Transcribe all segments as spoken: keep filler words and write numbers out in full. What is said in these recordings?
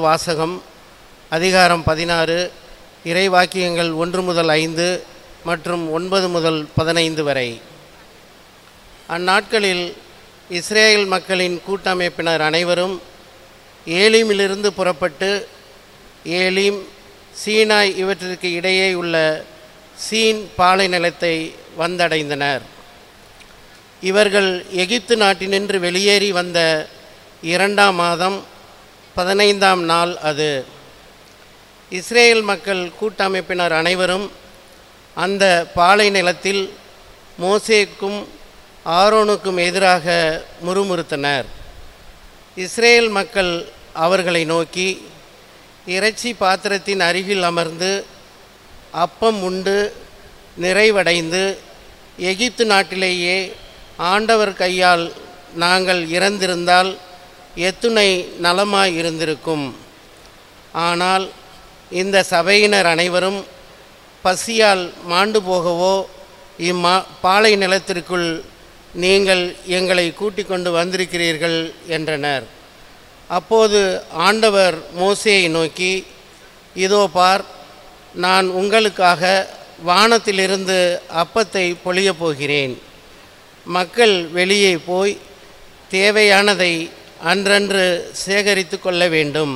வாசகம் அதிகாரம் பதினாறு, இறைவாக்கியங்கள் ஒன்று முதல் ஐந்து மற்றும் ஒன்பது முதல் பதினைந்து வரை. அந்நாட்களில் இஸ்ரேல் மக்களின் கூட்டமைப்பினர் அனைவரும் ஏலீமிலிருந்து புறப்பட்டு ஏலீம், சீனாய் இவற்றிற்கு இடையே உள்ள சீன் பாலை நிலத்தை வந்தடைந்தனர். இவர்கள் எகிப்து நாட்டினின்று வெளியேறி வந்த இரண்டாம் மாதம் பதினைந்தாம் நாள் அது. இஸ்ரேல் மக்கள் கூட்டமைப்பினர் அனைவரும் அந்த பாலை நிலத்தில் மோசேக்கும் ஆரோனுக்கும் எதிராக முறுமுறுத்தனர். இஸ்ரேல் மக்கள் அவர்களை நோக்கி, இறைச்சி பாத்திரத்தின் அருகில் அமர்ந்து அப்பம் உண்டு நிறைவடைந்து எகிப்து நாட்டிலேயே ஆண்டவர் கையால் நாங்கள் இறந்திருந்தால் எத்துணை நலமாய் இருந்திருக்கும். ஆனால் இந்த சபையினர் அனைவரும் பசியால் மாண்டு போகவோ இம்மா பாலை நிலத்திற்குள் நீங்கள் எங்களை கூட்டிக் கொண்டு வந்திருக்கிறீர்கள் என்றனர். அப்போது ஆண்டவர் மோசேயை நோக்கி, இதோ பார், நான் உங்களுக்காக வானத்திலிருந்து அப்பத்தை பொழியப் போகிறேன். மக்கள் வெளியே போய் தேவையானதை அன்றன்று சேகரித்து கொள்ள வேண்டும்.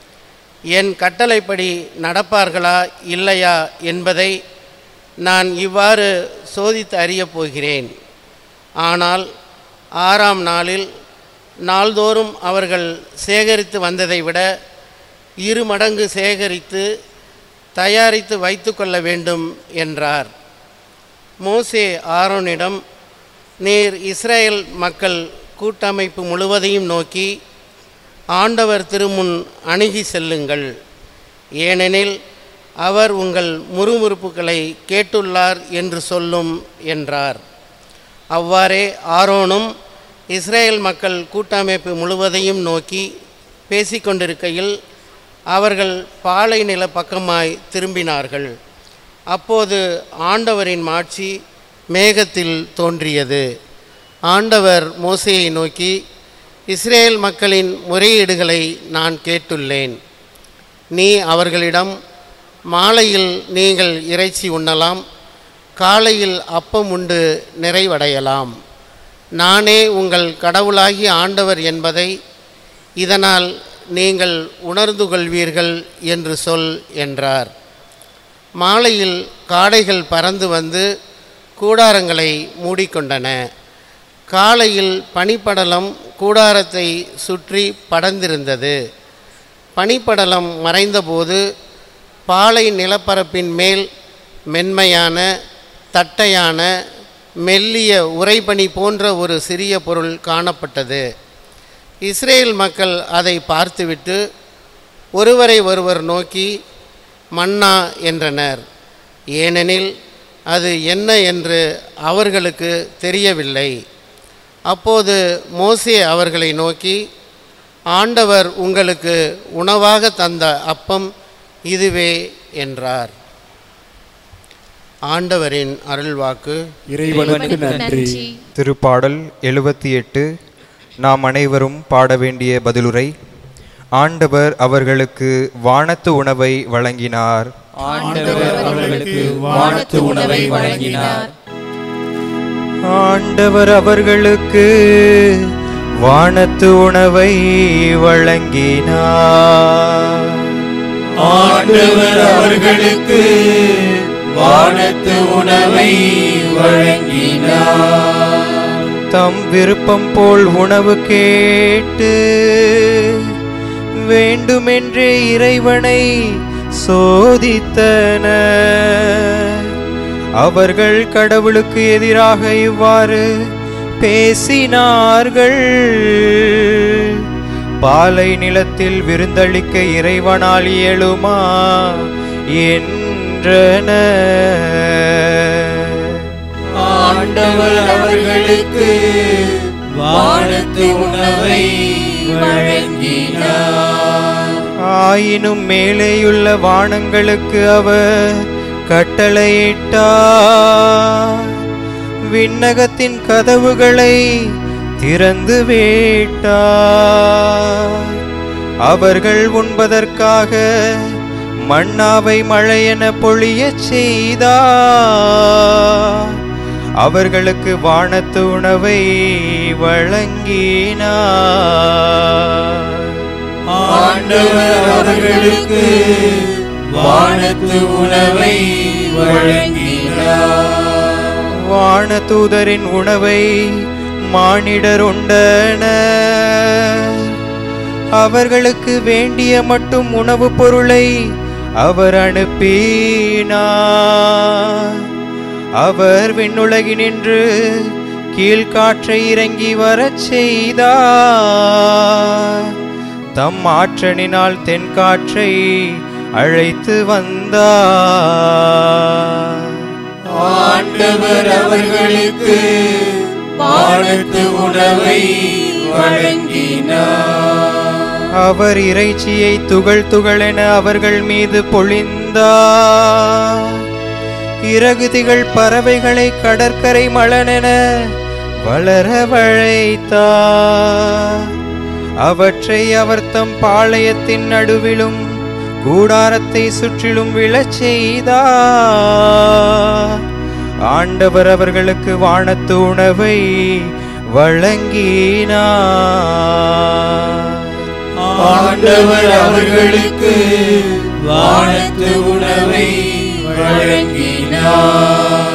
என் கட்டளைப்படி நடப்பார்களா இல்லையா என்பதை நான் இவ்வாறு சோதித்து அறியப் போகிறேன். ஆனால் ஆறாம் நாளில் நாள்தோறும் அவர்கள் சேகரித்து வந்ததை விட இரு மடங்கு சேகரித்து தயாரித்து வைத்து கொள்ள வேண்டும் என்றார். மோசே ஆரோனிடம், நீர் இஸ்ரேல் மக்கள் கூட்டமைப்பு முழுவதையும் நோக்கி ஆண்டவர் திருமுன் அணுகி செல்லுங்கள், ஏனெனில் அவர் உங்கள் முறுமுறுப்புகளை கேட்டுள்ளார் என்று சொல்லும் என்றார். அவ்வாறே ஆரோனும் இஸ்ரேல் மக்கள் கூட்டமைப்பு முழுவதையும் நோக்கி பேசிக்கொண்டிருக்கையில் அவர்கள் பாலை நில பக்கமாய் திரும்பினார்கள். அப்போது ஆண்டவரின் மாட்சி மேகத்தில் தோன்றியது. ஆண்டவர் மோசேயை நோக்கி, இஸ்ரேல் மக்களின் முறையீடுகளை நான் கேட்டுள்ளேன். நீ அவர்களிடம், மாலையில் நீங்கள் இறைச்சி உண்ணலாம், காலையில் அப்பம் உண்டு நிறைவடையலாம். நானே உங்கள் கடவுளாகிய ஆண்டவர் என்பதை இதனால் நீங்கள் உணர்ந்து கொள்வீர்கள் என்று சொல் என்றார். மாலையில் காடைகள் பறந்து வந்து கூடாரங்களை மூடிக்கொண்டன. காலையில் பனிப்படலம் கூடாரத்தை சுற்றி படர்ந்திருந்தது. பனிப்படலம் மறைந்தபோது பாலை நிலப்பரப்பின் மேல் மென்மையான தட்டையான மெல்லிய உறைபனி போன்ற ஒரு சிறிய பொருள் காணப்பட்டது. இஸ்ரேல் மக்கள் அதை பார்த்துவிட்டு ஒருவரை ஒருவர் நோக்கி மன்னா என்றனர். ஏனெனில் அது என்ன என்று அவர்களுக்கு தெரியவில்லை. அப்போது மோசே அவர்களை நோக்கி, ஆண்டவர் உங்களுக்கு உணவாக தந்த அப்பம் இதுவே என்றார். ஆண்டவரின் அருள்வாக்கு. இறைவனுக்கு நன்றி. திருப்பாடல் எழுபத்தி எட்டு. நாம் அனைவரும் பாட வேண்டிய பதிலுரை. ஆண்டவர் அவர்களுக்கு வானத்து உணவை வழங்கினார். ஆண்டவர் அவர்களுக்கு வானத்து உணவை வழங்கினார். ஆண்டவர் அவர்களுக்கு வானத்து உணவை வழங்கினார். ஆண்டவர் அவர்களுக்கு வானத்து உணவை வழங்கினார். தம் விருப்பம் போல் உணவு கேட்டு வேண்டுமென்றே இறைவனை சோதித்தனர். அவர்கள் கடவுளுக்கு எதிராக இவ்வாறு பேசினார்கள். பாலை நிலத்தில் விருந்தளிக்க இறைவனால் இயலுமா என்றனர். ஆண்டவர் அவர்களுக்கு வானத்து உணவை வழங்கினார். ஆயினும் மேலேயுள்ள வானங்களுக்கு அவர் கட்டளையிட்டார். விண்ணகத்தின் கதவுகளை திறந்து விட்டார். அவர்கள் உண்பதற்காக மன்னாவை மழையென பொழியச் செய்தார். அவர்களுக்கு வானத்து உணவை வழங்கினார். ஆண்டவர் அவர்களுக்கு வானத்து உணவை வழங்கினார். வானதூதரின் உணவை மானிடர் உண்டனர். அவர்களுக்கு வேண்டிய மட்டும் உணவுப் பொருளை அவர் அனுப்பினார். அவர் விண்ணுலகினின்று கீழ்காற்றை இறங்கி வரச் செய்தார். தம் ஆற்றலினால் தென்காற்றை அழைத்து வந்தார். ஆண்டவர் அவர்களுக்கு வானத்து உணவை வழங்கினார். அவர் இறைச்சியை துகள் துகளென அவர்கள் மீது பொழிந்தார். இறகுதிகள் பறவைகளை கடற்கரை மலனென வளர வளைத்தார். அவற்றை அவர் தம் பாளையத்தின் நடுவிலும் கூடாரத்தை சுற்றிலும் விழச் செய்தார். ஆண்டவர் அவர்களுக்கு வானத்து உணவை வழங்கினார். ஆண்டவர் அவர்களுக்கு வானத்து உணவை வழங்கினார்.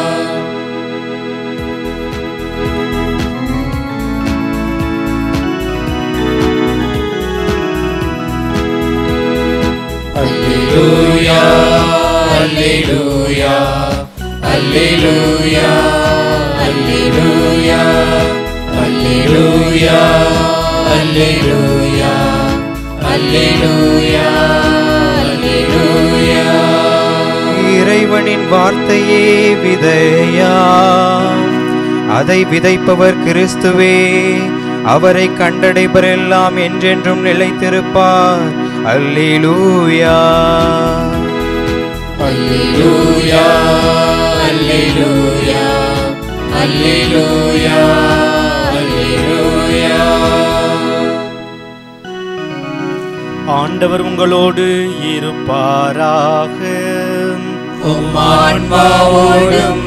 அல்லேலூயா அல்லேலூயா அல்லேலூயா அல்லேலூயா அல்லேலூயா அல்லேலூயா அல்லேலூயா அல்லேலூயா. இறைவனின் வார்த்தையே விதையா, அதை விதைப்பவர் கிறிஸ்துவே. அவரை கண்டடைபவரெல்லாம் என்றென்றும் நிலைத்திருப்பார். அல்லேலூயா அல்லேலூயா அல்லேலூயா அல்லேலூயா அல்லேலூயா. ஆண்டவர் உங்களோடு இருப்பாராக. உம் ஆன்மாவோடும்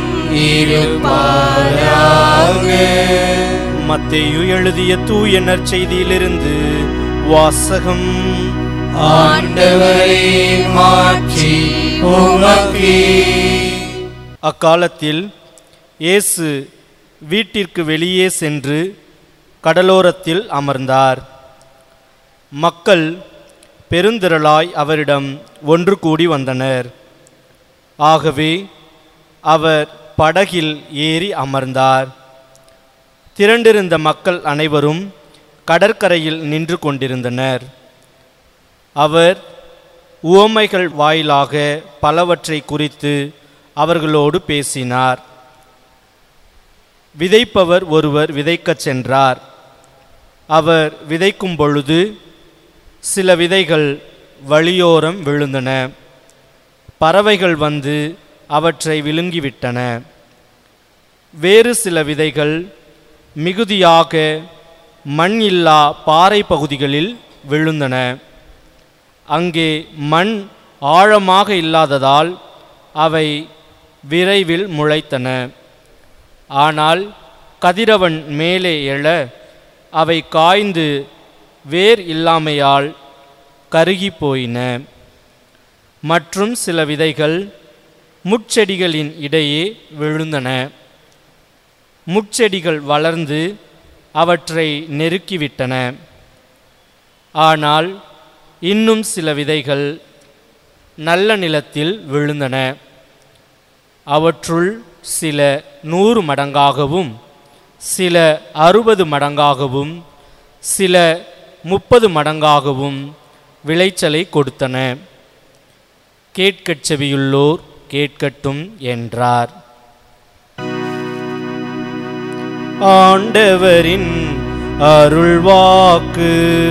இருப்பாராக. மத்தேயு எழுதிய தூய நற்செய்தியிலிருந்து வாசகம். ஆண்டவரே மாட்சி உமக்கே. அக்காலத்தில் இயேசு வீட்டிற்கு வெளியே சென்று கடலோரத்தில் அமர்ந்தார். மக்கள் பெருந்திரளாய் அவரிடம் ஒன்று கூடி வந்தனர். ஆகவே அவர் படகில் ஏறி அமர்ந்தார். திரண்டிருந்த மக்கள் அனைவரும் கடற்கரையில் நின்று கொண்டிருந்தனர். அவர் உவமைகள் வாயிலாக பலவற்றை குறித்து அவர்களோடு பேசினார். விதைப்பவர் ஒருவர் விதைக்கச் சென்றார். அவர் விதைக்கும் பொழுது சில விதைகள் வழியோரம் விழுந்தன. பறவைகள் வந்து அவற்றை விழுங்கிவிட்டன. வேறு சில விதைகள் மிகுதியாக மண் இல்லா பாறை பகுதிகளில் விழுந்தன. அங்கே மண் ஆழமாக இல்லாததால் அவை விரைவில் முளைத்தன. ஆனால் கதிரவன் மேலே எழ அவை காய்ந்து வேர் இல்லாமையால் கருகி போயின. மற்றும் சில விதைகள் முட்செடிகளின் இடையே விழுந்தன. முட்செடிகள் வளர்ந்து அவற்றை நெருக்கிவிட்டன. ஆனால் இன்னும் சில விதைகள் நல்ல நிலத்தில் விழுந்தன. அவற்றுள் சில நூறு மடங்காகவும் சில அறுபது மடங்காகவும் சில முப்பது மடங்காகவும் விளைச்சலை கொடுத்தன. கேட்கச் செவியுள்ளோர் கேட்கட்டும் என்றார். ஆண்டவரின் அருள்வாக்கு.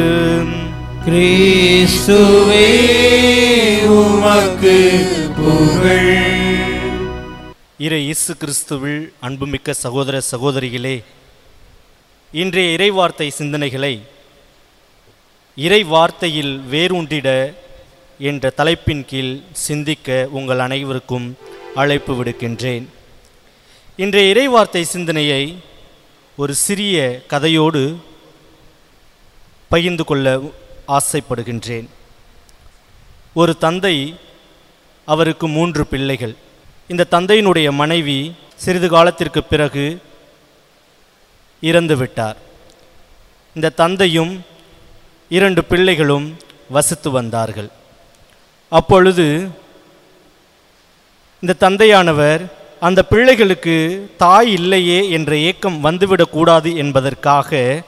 கிறிஸ்துவே உமக்கு புகழ். இறை இயேசு கிறிஸ்துவில் அன்புமிக்க சகோதர சகோதரிகளே, இன்றைய இறைவார்த்தை சிந்தனைகளை இறை வார்த்தையில் வேரூன்றிட என்ற தலைப்பின் கீழ் சிந்திக்க உங்கள் அனைவருக்கும் அழைப்பு விடுக்கின்றேன். இன்றைய இறைவார்த்தை சிந்தனையை ஒரு சிறிய கதையோடு பகிர்ந்து கொள்ள ஆசைப்படுகின்றேன். ஒரு தந்தை, அவருக்கு மூன்று பிள்ளைகள். இந்த தந்தையினுடைய மனைவி சிறிது காலத்திற்கு பிறகு இறந்து விட்டார். இந்த தந்தையும் இரண்டு பிள்ளைகளும் வசித்து வந்தார்கள். அப்பொழுது இந்த தந்தையானவர் அந்த பிள்ளைகளுக்கு தாய் இல்லையே என்ற ஏக்கம் வந்துவிடக்கூடாது என்பதற்காக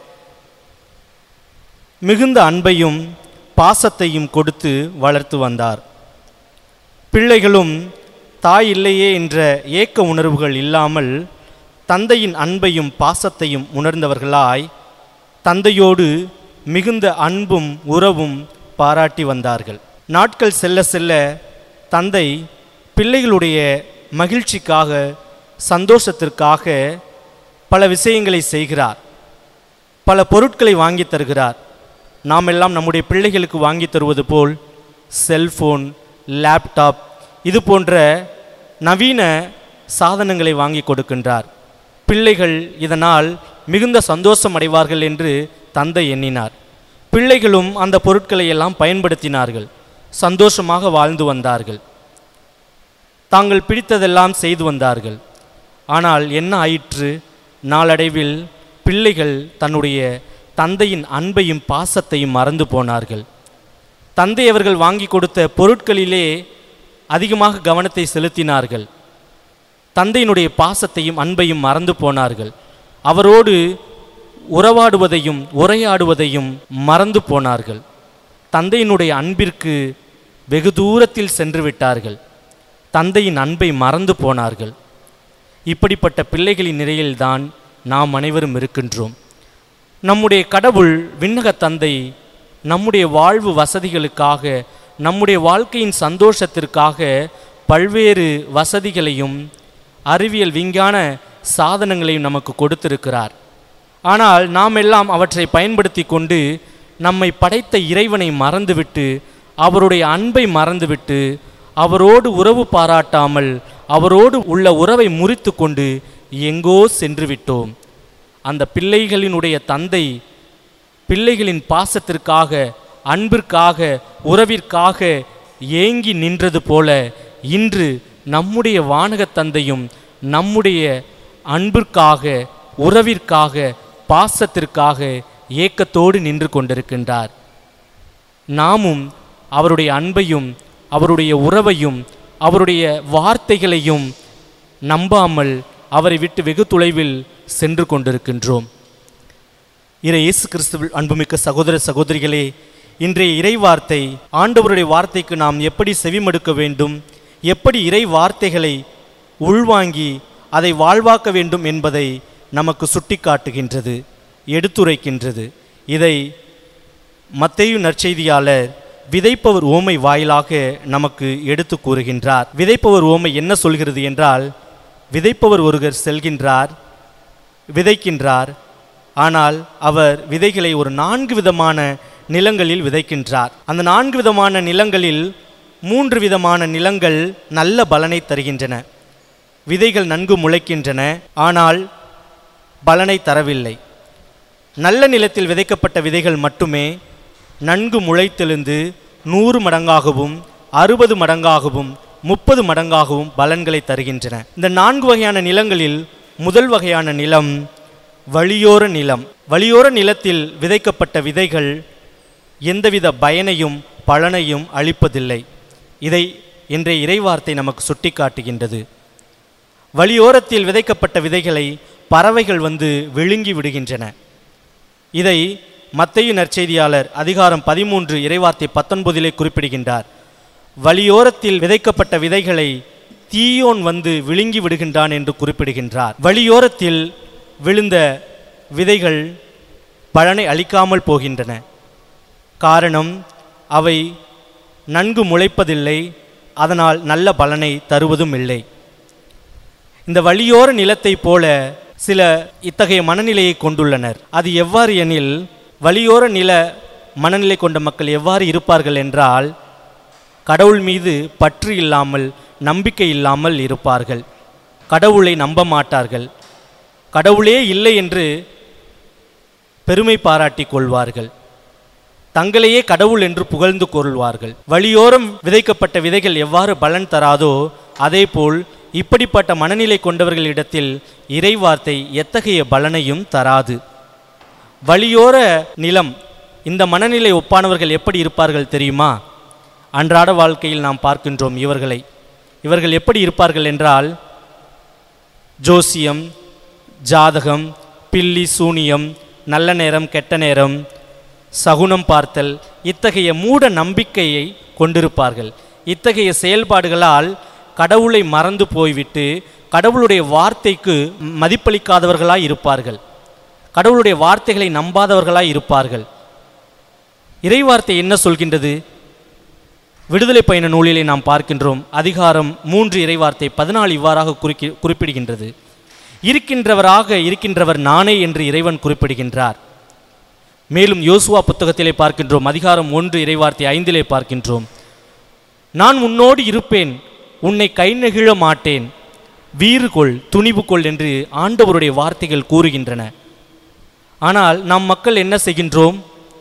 மிகுந்த அன்பையும் பாசத்தையும் கொடுத்து வளர்த்து வந்தார். பிள்ளைகளும் தாய் இல்லையே என்ற ஏக்க உணர்வுகள் இல்லாமல் தந்தையின் அன்பையும் பாசத்தையும் உணர்ந்தவர்களாய் தந்தையோடு மிகுந்த அன்பும் உறவும் பாராட்டி வந்தார்கள். நாட்கள் செல்ல செல்ல தந்தை பிள்ளைகளுடைய மகிழ்ச்சிக்காக, சந்தோஷத்திற்காக பல விஷயங்களை செய்கிறார். பல பொருட்களை வாங்கி தருகிறார். நாம் எல்லாம் நம்முடைய பிள்ளைகளுக்கு வாங்கி தருவது போல் செல்போன், லேப்டாப் இது போன்ற நவீன சாதனங்களை வாங்கி கொடுக்கின்றார். பிள்ளைகள் இதனால் மிகுந்த சந்தோஷம் அடைவார்கள் என்று தந்தை எண்ணினார். பிள்ளைகளும் அந்த பொருட்களை எல்லாம் பயன்படுத்தினார்கள். சந்தோஷமாக வாழ்ந்து வந்தார்கள். தாங்கள் பிடித்ததெல்லாம் செய்து வந்தார்கள். ஆனால் என்ன ஆயிற்று? நாளடைவில் பிள்ளைகள் தன்னுடைய தந்தையின் அன்பையும் பாசத்தையும் மறந்து போனார்கள். தந்தை அவர்கள் வாங்கி கொடுத்த பொருட்களிலே அதிகமாக கவனத்தை செலுத்தினார்கள். தந்தையினுடைய பாசத்தையும் அன்பையும் மறந்து போனார்கள். அவரோடு உறவாடுவதையும் உரையாடுவதையும் மறந்து போனார்கள். தந்தையினுடைய அன்பிற்கு வெகு தூரத்தில் சென்று விட்டார்கள். தந்தையின் அன்பை மறந்து போனார்கள். இப்படிப்பட்ட பிள்ளைகளின் நிலையில்தான் நாம் அனைவரும் இருக்கின்றோம். நம்முடைய கடவுள் விண்ணக தந்தை நம்முடைய வாழ்வு வசதிகளுக்காக, நம்முடைய வாழ்க்கையின் சந்தோஷத்திற்காக பல்வேறு வசதிகளையும் அறிவியல் விஞ்ஞான சாதனங்களையும் நமக்கு கொடுத்திருக்கிறார். ஆனால் நாம் எல்லாம் அவற்றை பயன்படுத்தி கொண்டு நம்மை படைத்த இறைவனை மறந்துவிட்டு, அவருடைய அன்பை மறந்துவிட்டு, அவரோடு உறவு பாராட்டாமல் அவரோடு உள்ள உறவை முறித்து கொண்டு எங்கோ சென்று விட்டோம். அந்த பிள்ளைகளினுடைய தந்தை பிள்ளைகளின் பாசத்திற்காக, அன்பிற்காக, உறவிற்காக ஏங்கி நின்றது போல இன்று நம்முடைய வானக தந்தையும் நம்முடைய அன்பிற்காக, உறவிற்காக, பாசத்திற்காக ஏக்கத்தோடு நின்று கொண்டிருக்கின்றார். நாமும் அவருடைய அன்பையும் அவருடைய உறவையும் அவருடைய வார்த்தைகளையும் நம்பாமல் அவரை விட்டு வெகு தொலைவில் சென்று கொண்டிருக்கின்றோம். இறை இயேசு கிறிஸ்துவில் அன்புமிக்க சகோதர சகோதரிகளே, இன்றைய இறை வார்த்தை, ஆண்டவருடைய வார்த்தைக்கு நாம் எப்படி செவிமடுக்க வேண்டும், எப்படி இறை வார்த்தைகளை உள்வாங்கி அதை வாழ்வாக்க வேண்டும் என்பதை நமக்கு சுட்டி காட்டுகின்றது, எடுத்துரைக்கின்றது. இதை மத்தேயு நற்செய்தியாளர் விதைப்பவர் ஓமை வாயிலாக நமக்கு எடுத்து கூறுகின்றார். விதைப்பவர் ஓமை என்ன சொல்கிறது என்றால், விதைப்பவர் ஒருவர் செல்கின்றார், விதைக்கின்றார். ஆனால் அவர் விதைகளை ஒரு நான்கு விதமான நிலங்களில் விதைக்கின்றார். அந்த நான்கு விதமான நிலங்களில் மூன்று விதமான நிலங்கள் நல்ல பலனை தருகின்றன. விதைகள் நன்கு முளைக்கின்றன, ஆனால் பலனை தரவில்லை. நல்ல நிலத்தில் விதைக்கப்பட்ட விதைகள் மட்டுமே நன்கு முளைத்தெழுந்து நூறு மடங்காகவும் அறுபது மடங்காகவும் முப்பது மடங்காகவும் பலன்களை தருகின்றன. இந்த நான்கு வகையான நிலங்களில் முதல் வகையான நிலம் வழியோர நிலம். வழியோர நிலத்தில் விதைக்கப்பட்ட விதைகள் எந்தவித பயனையும் பலனையும் அளிப்பதில்லை. இதை இன்றைய இறைவார்த்தை நமக்கு சுட்டி காட்டுகின்றது. வழியோரத்தில் விதைக்கப்பட்ட விதைகளை பறவைகள் வந்து விழுங்கி விடுகின்றன. இதை மத்தேயு நற்செய்தியாளர் அதிகாரம் பதிமூன்று இறைவார்த்தை பத்தொன்பதிலே குறிப்பிடுகின்றார். வழியோரத்தில் விதைக்கப்பட்ட விதைகளை தீயோன் வந்து விழுங்கி விடுகின்றான் என்று குறிப்பிடுகின்றார். வழியோரத்தில் விழுந்த விதைகள் பலனை அளிக்காமல் போகின்றன. காரணம், அவை நன்கு முளைப்பதில்லை, அதனால் நல்ல பலனை தருவதும் இல்லை. இந்த வழியோர நிலத்தை போல சில இத்தகைய மனநிலையை கொண்டுள்ளனர். அது எவ்வாறு எனில், வழியோர நில மனநிலை கொண்ட மக்கள் எவ்வாறு இருப்பார்கள் என்றால், கடவுள் மீது பற்று இல்லாமல் நம்பிக்கை இல்லாமல் இருப்பார்கள். கடவுளை நம்ப மாட்டார்கள். கடவுளே இல்லை என்று பெருமை பாராட்டி கொள்வார்கள். தங்களையே கடவுள் என்று புகழ்ந்து கொள்வார்கள். வழியோரம் விதைக்கப்பட்ட விதைகள் எவ்வாறு பலன் தராதோ அதேபோல் இப்படிப்பட்ட மனநிலை கொண்டவர்களிடத்தில் இறைவார்த்தை எத்தகைய பலனையும் தராது. வழியோர நிலம், இந்த மனநிலை ஒப்பானவர்கள் எப்படி இருப்பார்கள் தெரியுமா? அன்றாட வாழ்க்கையில் நாம் பார்க்கின்றோம் இவர்களை. இவர்கள் எப்படி இருப்பார்கள் என்றால், ஜோசியம், ஜாதகம், பில்லி சூனியம், நல்ல நேரம் கெட்ட நேரம், சகுனம் பார்த்தல், இத்தகைய மூட நம்பிக்கையை கொண்டிருப்பார்கள். இத்தகைய செயல்பாடுகளால் கடவுளை மறந்து போய்விட்டு கடவுளுடைய வார்த்தைக்கு மதிப்பளிக்காதவர்களாய் இருப்பார்கள். கடவுளுடைய வார்த்தைகளை நம்பாதவர்களாய் இருப்பார்கள். இறைவார்த்தை என்ன சொல்கின்றது? விடுதலை பயண நூலிலே நாம் பார்க்கின்றோம். அதிகாரம் மூன்று இறைவார்த்தை பதினாலு இவ்வாறாக குறிக்கி குறிப்பிடுகின்றது இருக்கின்றவராக இருக்கின்றவர் நானே என்று இறைவன் குறிப்பிடுகின்றார். மேலும் யோசுவா புத்தகத்திலே பார்க்கின்றோம். அதிகாரம் ஒன்று இறைவார்த்தை ஐந்திலே பார்க்கின்றோம், நான் உன்னோடு இருப்பேன், உன்னை கை நெகிழ மாட்டேன், வீறு கொள், துணிவு கொள் என்று ஆண்டவருடைய வார்த்தைகள் கூறுகின்றன. ஆனால் நம் மக்கள் என்ன செய்கின்றோம்?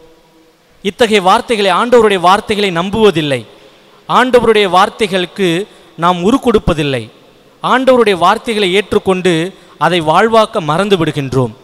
இத்தகைய வார்த்தைகளை, ஆண்டவருடைய வார்த்தைகளை நம்புவதில்லை. ஆண்டவருடைய வார்த்தைகளுக்கு நாம் உரு கொடுப்பதில்லை. ஆண்டவருடைய வார்த்தைகளை ஏற்றுக்கொண்டு அதை வாழ்வாக்க மறந்து விடுகின்றோம்.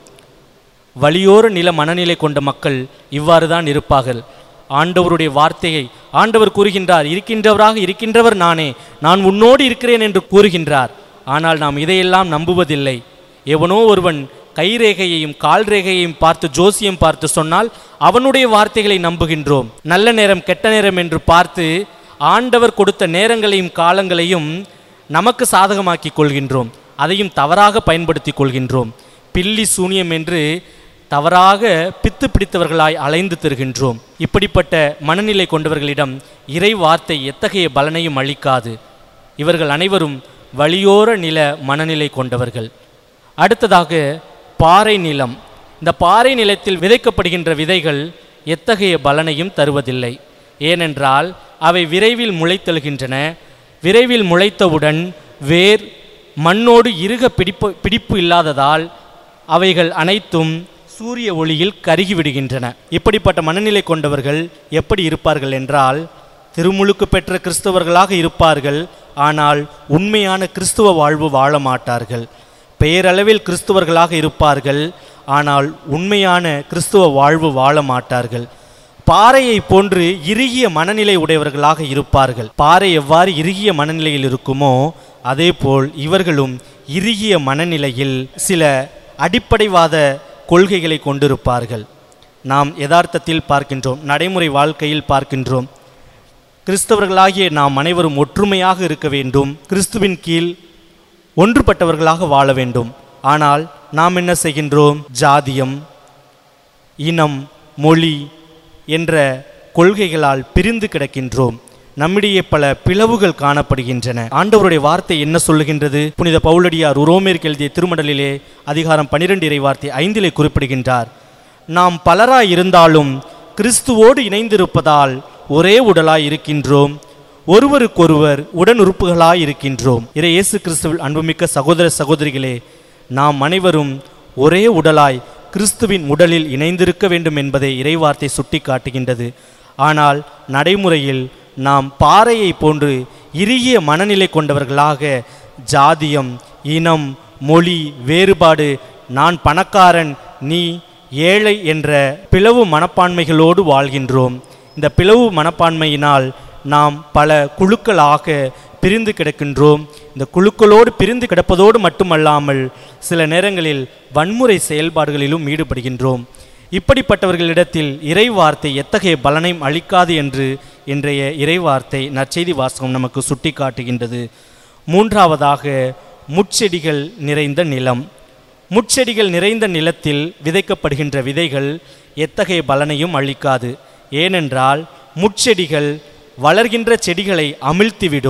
வழியோர நில மனநிலை கொண்ட மக்கள் இவ்வாறு தான் இருப்பார்கள். ஆண்டவருடைய வார்த்தையை ஆண்டவர் கூறுகின்றார், இருக்கின்றவராக இருக்கின்றவர் நானே, நான் உன்னோடு இருக்கிறேன் என்று கூறுகின்றார். ஆனால் நாம் இதையெல்லாம் நம்புவதில்லை. எவனோ ஒருவன் கைரேகையையும் கால் ரேகையையும் பார்த்து ஜோசியம் பார்த்து சொன்னால் அவனுடைய வார்த்தைகளை நம்புகின்றோம். நல்ல நேரம் கெட்ட நேரம் என்று பார்த்து ஆண்டவர் கொடுத்த நேரங்களையும் காலங்களையும் நமக்கு சாதகமாக்கி கொள்கின்றோம். அதையும் தவறாக பயன்படுத்தி கொள்கின்றோம். பில்லி சூனியம் என்று தவறாக பித்து பிடித்தவர்களாய் அலைந்து திரிகின்றோம். இப்படிப்பட்ட மனநிலை கொண்டவர்களிடம் இறை வார்த்தை எத்தகைய பலனையும் அளிக்காது. இவர்கள் அனைவரும் வழியோர நில மனநிலை கொண்டவர்கள். அடுத்ததாக பாறை நிலம். இந்த பாறை நிலத்தில் விதைக்கப்படுகின்ற விதைகள் எத்தகைய பலனையும் தருவதில்லை. ஏனென்றால் அவை விரைவில் முளைத்தெழுகின்றன. விரைவில் முளைத்தவுடன் வேர் மண்ணோடு இறுக பிடிப்பு பிடிப்பு இல்லாததால் அவைகள் அனைத்தும் சூரிய ஒளியில் கருகிவிடுகின்றன. இப்படிப்பட்ட மனநிலை கொண்டவர்கள் எப்படி இருப்பார்கள் என்றால், திருமுழுக்கு பெற்ற கிறிஸ்தவர்களாக இருப்பார்கள். ஆனால் உண்மையான கிறிஸ்துவ வாழ்வு வாழ மாட்டார்கள். பெயரளவில் கிறிஸ்துவர்களாக இருப்பார்கள். ஆனால் உண்மையான கிறிஸ்துவ வாழ்வு வாழ மாட்டார்கள். பாறையை போன்று இறுகிய மனநிலை உடையவர்களாக இருப்பார்கள். பாறை எவ்வாறு இறுகிய மனநிலையில் இருக்குமோ அதேபோல் இவர்களும் இறுகிய மனநிலையில் சில அடிப்படைவாத கொள்கைகளை கொண்டிருப்பார்கள். நாம் யதார்த்தத்தில் பார்க்கின்றோம், நடைமுறை வாழ்க்கையில் பார்க்கின்றோம். கிறிஸ்தவர்களாகிய நாம் அனைவரும் ஒற்றுமையாக இருக்க வேண்டும், கிறிஸ்துவின் கீழ் ஒன்றுபட்டவர்களாக வாழ வேண்டும். ஆனால் நாம் என்ன செய்கின்றோம்? ஜாதியம், இனம், மொழி என்ற கொள்கைகளால் பிரிந்து கிடக்கின்றோம். நம்மிடையே பல பிளவுகள் காணப்படுகின்றன. ஆண்டவருடைய வார்த்தை என்ன சொல்லுகின்றது? புனித பவுலடியார் உரோமேற்கு எழுதிய திருமடலிலே அதிகாரம் பனிரெண்டு இறை வார்த்தை ஐந்திலே குறிப்பிடுகின்றார், நாம் பலராய் இருந்தாலும் கிறிஸ்துவோடு இணைந்திருப்பதால் ஒரே உடலாய் இருக்கின்றோம், ஒருவருக்கொருவர் உடன் உறுப்புகளாய் இருக்கின்றோம். இறை இயேசு கிறிஸ்துவில் அன்புமிக்க சகோதர சகோதரிகளே, நாம் அனைவரும் ஒரே உடலாய் கிறிஸ்துவின் உடலில் இணைந்திருக்க வேண்டும் என்பதை இறைவார்த்தை சுட்டி காட்டுகின்றது. ஆனால் நடைமுறையில் நாம் பாறையை போன்று இறுகிய மனநிலை கொண்டவர்களாக ஜாதியம், இனம், மொழி வேறுபாடு, நான் பணக்காரன் நீ ஏழை என்ற பிளவு மனப்பான்மைகளோடு வாழ்கின்றோம். இந்த பிளவு மனப்பான்மையினால் நாம் பல குழுக்களாக பிரிந்து கிடக்கின்றோம். இந்த குழுக்களோடு பிரிந்து கிடப்பதோடு மட்டுமல்லாமல் சில நேரங்களில் வன்முறை செயல்பாடுகளிலும் ஈடுபடுகின்றோம். இப்படிப்பட்டவர்களிடத்தில் இறைவார்த்தை எத்தகைய பலனையும் அளிக்காது என்று இன்றைய இறைவார்த்தை நற்செய்தி வாசகம் நமக்கு சுட்டி காட்டுகின்றது. மூன்றாவதாக முட்செடிகள் நிறைந்த நிலம். முட்செடிகள் நிறைந்த நிலத்தில் விதைக்கப்படுகின்ற விதைகள் எத்தகைய பலனையும் அளிக்காது. ஏனென்றால் முட்செடிகள் வளர்கின்ற செடிகளை அமிழ்த்திவிடும்.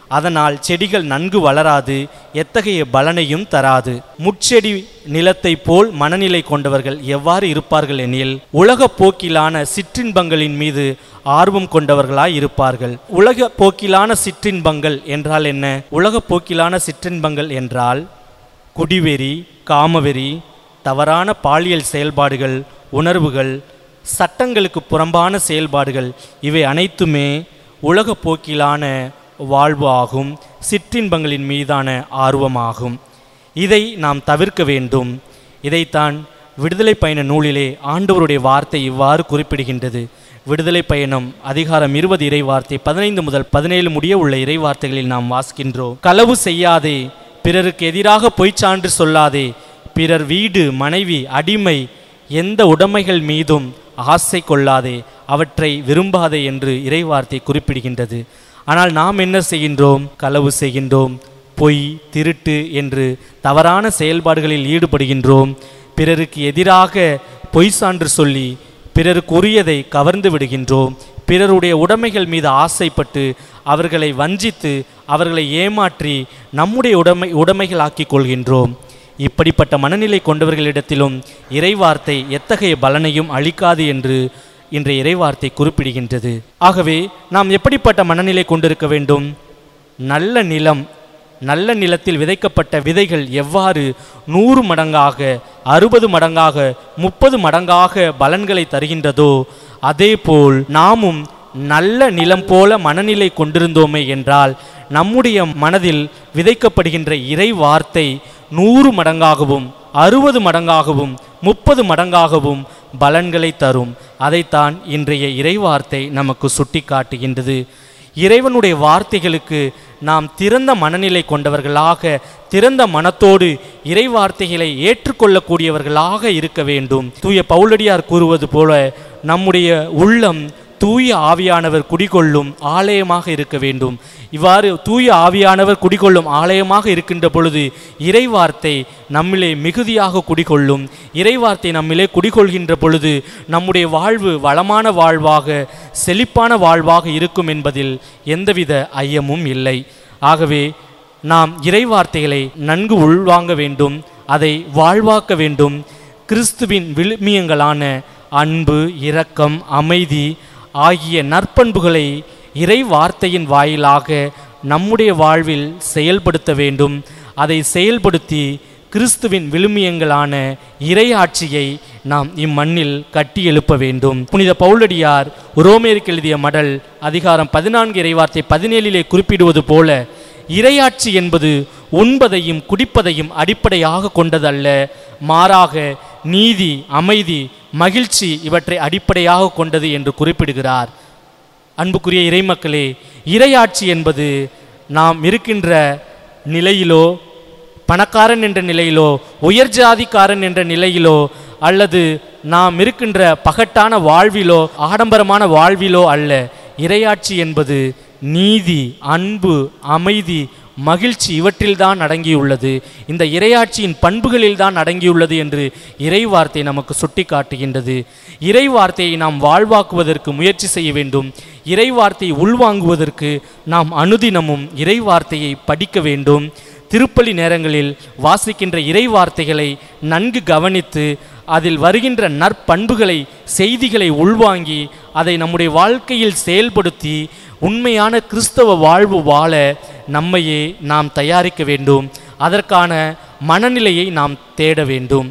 அதனால் செடிகள் நன்கு வளராது, எத்தகைய பலனையும் தராது. முட்செடி நிலத்தை போல் மனநிலை கொண்டவர்கள் எவ்வாறு இருப்பார்கள் எனில், உலக போக்கிலான சிற்றின்பங்களின் மீது ஆர்வம் கொண்டவர்களாய் இருப்பார்கள். உலக போக்கிலான சிற்றின்பங்கள் என்றால் என்ன? உலக போக்கிலான சிற்றின்பங்கள் என்றால் குடிவெறி, காமவெறி, தவறான பாலியல் செயல்பாடுகள், உணர்வுகள், சட்டங்களுக்கு புறம்பான செயல்பாடுகள், இவை அனைத்துமே உலக போக்கிலான வாழ்வு ஆகும், சிற்றின்பங்களின் மீதான ஆர்வமாகும். இதை நாம் தவிர்க்க வேண்டும். இதைத்தான் விடுதலை பயண நூலிலே ஆண்டவருடைய வார்த்தை இவ்வாறு குறிப்பிடுகின்றது. விடுதலை பயணம் அதிகாரம் இருபது இறை வார்த்தை பதினைந்து முதல் பதினேழு முடிய உள்ள இறை வார்த்தைகளில் நாம் வாசிக்கின்றோம். களவு செய்யாதே, பிறருக்கு எதிராக பொய்ச்சான்று சொல்லாதே, பிறர் வீடு, மனைவி, அடிமை எந்த உடைமைகள் மீதும் ஆசை கொள்ளாதே, அவற்றை விரும்பாதே என்று இறைவார்த்தை குறிப்பிடுகின்றது. ஆனால் நாம் என்ன செய்கின்றோம்? களவு செய்கின்றோம், பொய், திருட்டு என்று தவறான செயல்பாடுகளில் ஈடுபடுகின்றோம். பிறருக்கு எதிராக பொய் சான்று சொல்லி பிறருக்கு உரியதை கவர்ந்து விடுகின்றோம். பிறருடைய உடைமைகள் மீது ஆசைப்பட்டு அவர்களை வஞ்சித்து அவர்களை ஏமாற்றி நம்முடைய உடைமை உடைமைகள் ஆக்கிக் கொள்கின்றோம். இப்படிப்பட்ட மனநிலை கொண்டவர்களிடத்திலும் இறைவார்த்தை எத்தகைய பலனையும் அளிக்காது என்று இன்றைய இறைவார்த்தை குறிப்பிடுகின்றது. ஆகவே நாம் எப்படிப்பட்ட மனநிலை கொண்டிருக்க வேண்டும்? நல்ல நிலம், நல்ல நிலத்தில் விதைக்கப்பட்ட விதைகள் எவ்வாறு நூறு மடங்காக, அறுபது மடங்காக, முப்பது மடங்காக பலன்களை தருகின்றதோ, அதேபோல் நாமும் நல்ல நிலம் போல மனநிலை கொண்டிருந்தோமே என்றால் நம்முடைய மனதில் விதைக்கப்படுகின்ற இறை வார்த்தை நூறு மடங்காகவும், அறுபது மடங்காகவும், முப்பது மடங்காகவும் பலன்களை தரும். அதைத்தான் இன்றைய இறைவார்த்தை நமக்கு சுட்டி காட்டுகின்றது. இறைவனுடைய வார்த்தைகளுக்கு நாம் திறந்த மனநிலை கொண்டவர்களாக, திறந்த மனத்தோடு இறை வார்த்தைகளை ஏற்றுக்கொள்ளக்கூடியவர்களாக இருக்க வேண்டும். தூய பவுலடியார் கூறுவது போல நம்முடைய உள்ளம் தூய ஆவியானவர் குடிகொள்ளும் ஆலயமாக இருக்க வேண்டும். இவ்வாறு தூய ஆவியானவர் குடிகொள்ளும் ஆலயமாக இருக்கின்ற பொழுது இறைவார்த்தை நம்மிலே மிகுதியாக குடிகொள்ளும். இறைவார்த்தை நம்மிலே குடிகொள்கின்ற பொழுது நம்முடைய வாழ்வு வளமான வாழ்வாக, செழிப்பான வாழ்வாக இருக்கும் என்பதில் எந்தவித ஐயமும் இல்லை. ஆகவே நாம் இறைவார்த்தைகளை நன்கு உள்வாங்க வேண்டும், அதை வாழ்வாக்க வேண்டும். கிறிஸ்துவின் விழுமியங்களான அன்பு, இரக்கம், அமைதி ஆகிய நற்பண்புகளை இறை வார்த்தையின் வாயிலாக நம்முடைய வாழ்வில் செயல்படுத்த வேண்டும். அதை செயல்படுத்தி கிறிஸ்துவின் விழுமியங்களான இறையாட்சியை நாம் இம்மண்ணில் கட்டி எழுப்ப வேண்டும். புனித பவுலடியார் உரோமேருக்கு எழுதிய மடல் அதிகாரம் பதினான்கு இறைவார்த்தை பதினேழிலே குறிப்பிடுவது போல, இறையாட்சி என்பது உண்பதையும் குடிப்பதையும் அடிப்படையாக கொண்டதல்ல, மாறாக நீதி, அமைதி, மகிழ்ச்சி இவற்றை அடிப்படையாக கொண்டது என்று குறிப்பிடுகிறார். அன்புக்குரிய இறைமக்களே, இறையாட்சி என்பது நாம் இருக்கின்ற நிலையிலோ, பணக்காரன் என்ற நிலையிலோ, உயர் ஜாதிக்காரன் என்ற நிலையிலோ, அல்லது நாம் இருக்கின்ற பகட்டான வாழ்விலோ, ஆடம்பரமான வாழ்விலோ அல்ல. இறையாட்சி என்பது நீதி, அன்பு, அமைதி, மகிழ்ச்சி இவற்றில்தான் அடங்கியுள்ளது. இந்த இறையாட்சியின் பண்புகளில்தான் அடங்கியுள்ளது என்று இறைவார்த்தை நமக்கு சுட்டி காட்டுகின்றது. இறைவார்த்தையை நாம் வாழ்வாக்குவதற்கு முயற்சி செய்ய வேண்டும். இறைவார்த்தையை உள்வாங்குவதற்கு நாம் அனுதினமும் இறைவார்த்தையை படிக்க வேண்டும். திருப்பலி நேரங்களில் வாசிக்கின்ற இறைவார்த்தைகளை நன்கு கவனித்து அதில் வருகின்ற நற்பண்புகளை, செய்திகளை உள்வாங்கி அதை நம்முடைய வாழ்க்கையில் செயல்படுத்தி உண்மையான கிறிஸ்தவ வாழ்வு வாழ நம்மையே நாம் தயாரிக்க வேண்டும். அதற்கான மனநிலையை நாம் தேட வேண்டும்.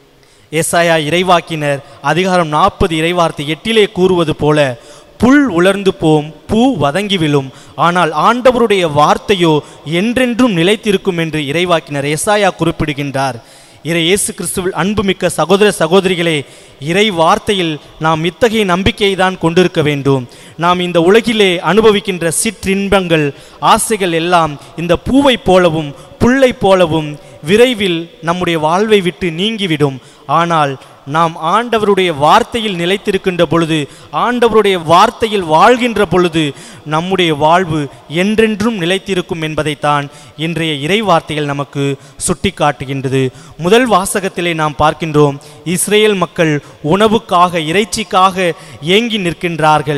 ஏசாயா இறைவாக்கினர் அதிகாரம் நாற்பது இறைவார்த்தை எட்டிலே கூறுவது போல, புல் உலர்ந்து போம், பூ வதங்கி விழும், ஆனால் ஆண்டவருடைய வார்த்தையோ என்றென்றும் நிலைத்திருக்கும் என்று இறைவாக்கினர் ஏசாயா குறிப்பிடுகின்றார். இறை இயேசு கிறிஸ்துவில் அன்புமிக்க சகோதர சகோதரிகளே, இறை வார்த்தையில் நாம் இத்தகைய நம்பிக்கையை தான் கொண்டிருக்க வேண்டும். நாம் இந்த உலகிலே அனுபவிக்கின்ற சிற்றின்பங்கள், ஆசைகள் எல்லாம் இந்த பூவை போலவும் புல்லை போலவும் விரைவில் நம்முடைய வாழ்வை விட்டு நீங்கிவிடும். ஆனால் நாம் ஆண்டவருடைய வார்த்தையில் நிலைத்திருக்கின்ற பொழுது, ஆண்டவருடைய வார்த்தையில் வாழ்கின்ற பொழுது நம்முடைய வாழ்வு என்றென்றும் நிலைத்திருக்கும் என்பதைத்தான் இன்றைய இறை வார்த்தைகள் நமக்கு சுட்டி காட்டுகின்றது. முதல் வாசகத்திலே நாம் பார்க்கின்றோம், இஸ்ரேல் மக்கள் உணவுக்காக, இறைச்சிக்காக ஏங்கி நிற்கின்றார்கள்.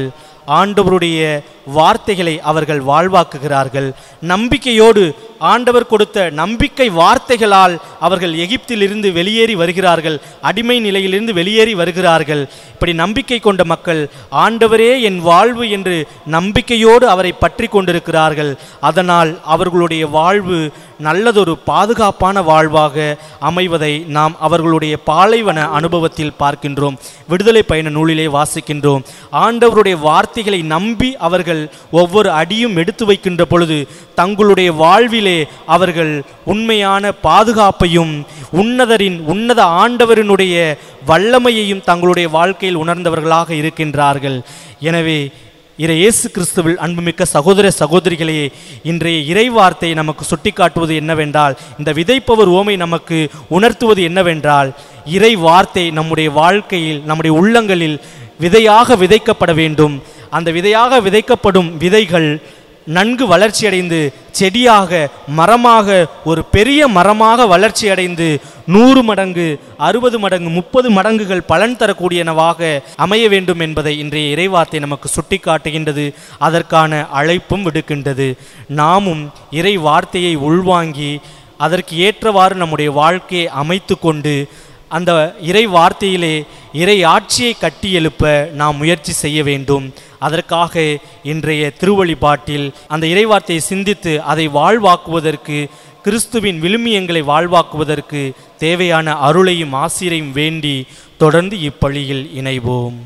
ஆண்டவருடைய வார்த்தைகளை அவர்கள் வாழ்வாக்குகிறார்கள். நம்பிக்கையோடு ஆண்டவர் கொடுத்த நம்பிக்கை வார்த்தைகளால் அவர்கள் எகிப்திலிருந்து வெளியேறி வருகிறார்கள், அடிமை நிலையிலிருந்து வெளியேறி வருகிறார்கள். இப்படி நம்பிக்கை கொண்ட மக்கள் ஆண்டவரே என் வாழ்வு என்று நம்பிக்கையோடு அவரை பற்றி கொண்டிருக்கிறார்கள். அதனால் அவர்களுடைய வாழ்வு நல்லதொரு பாதுகாப்பான வாழ்வாக அமைவதை நாம் அவர்களுடைய பாலைவன அனுபவத்தில் பார்க்கின்றோம். விடுதலை பயண நூலிலே வாசிக்கின்றோம். ஆண்டவருடைய வார்த்தைகளை நம்பி அவர்கள் ஒவ்வொரு அடியும் எடுத்து வைக்கின்ற பொழுது தங்களுடைய வாழ்விலே அவர்கள் உண்மையான பாதுகாப்பையும் உன்னதரின் உன்னத ஆண்டவரினுடைய வல்லமையையும் தங்களுடைய வாழ்க்கையில் உணர்ந்தவர்களாக இருக்கின்றார்கள். எனவே இறை இயேசு கிறிஸ்துவில் அன்புமிக்க சகோதர சகோதரிகளே, இன்றைய இறை வார்த்தை நமக்கு சுட்டிக்காட்டுவது என்னவென்றால், இந்த விதைப்பவர் ஓமை நமக்கு உணர்த்துவது என்னவென்றால், இறை வார்த்தை நம்முடைய வாழ்க்கையில் நம்முடைய உள்ளங்களில் விதையாக விதைக்கப்பட வேண்டும். அந்த விதையாக விதைக்கப்படும் விதைகள் நன்கு வளர்ச்சியடைந்து செடியாக மரமாக ஒரு பெரிய மரமாக வளர்ச்சியடைந்து நூறு மடங்கு அறுபது மடங்கு முப்பது மடங்குகள் பலன் தரக்கூடியனவாக அமைய வேண்டும் என்பதை இன்றைய இறைவார்த்தை நமக்கு சுட்டி காட்டுகின்றது. அதற்கான அழைப்பும் விடுக்கின்றது. நாமும் இறை வார்த்தையை உள்வாங்கி அதற்கு ஏற்றவாறு நம்முடைய வாழ்க்கையை அமைத்து கொண்டு அந்த இறை வார்த்தையிலே இறை ஆட்சியை கட்டி எழுப்ப நாம் முயற்சி செய்ய வேண்டும். அதற்காக இன்றைய திருவழிபாட்டில் அந்த இறைவார்த்தையை சிந்தித்து அதை வாழ்வாக்குவதற்கு, கிறிஸ்துவின் விழுமியங்களை வாழ்வாக்குவதற்கு தேவையான அருளையும் ஆசிரையும் வேண்டி தொடர்ந்து இப்பலியில் இணைவோம்.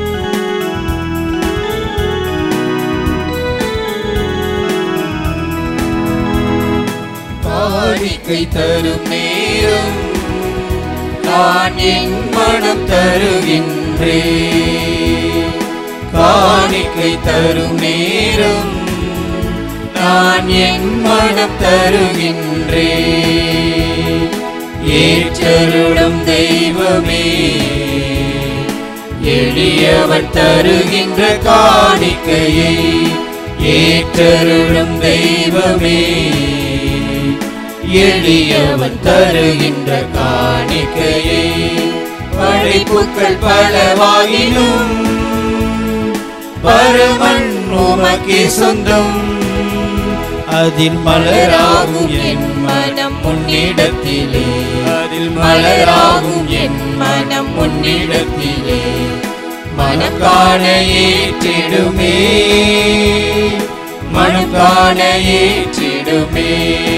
காணிக்கை தரும் நேரம் நான் என் மனம் தருகின்றேன். காணிக்கை தரும் நேரம் நான் என் மனம் தருகின்றேன். ஏற்றருளும் தெய்வமே, எளியவன் தருகின்ற காணிக்கையை ஏற்றருளும் தெய்வமே, எளியவன் தருகின்ற காணிக்கையை. படைப்புக்கள் பலவாயினும் பரமன் உமக்கே சொந்தம். அதில் மலராகும் என் மனம் முன்னிடத்திலே, அதில் மலராகும் என் மனம் முன்னிடத்திலே. மனம் காண ஏற்றிடுமே, மனம் காண ஏற்றிடுமே.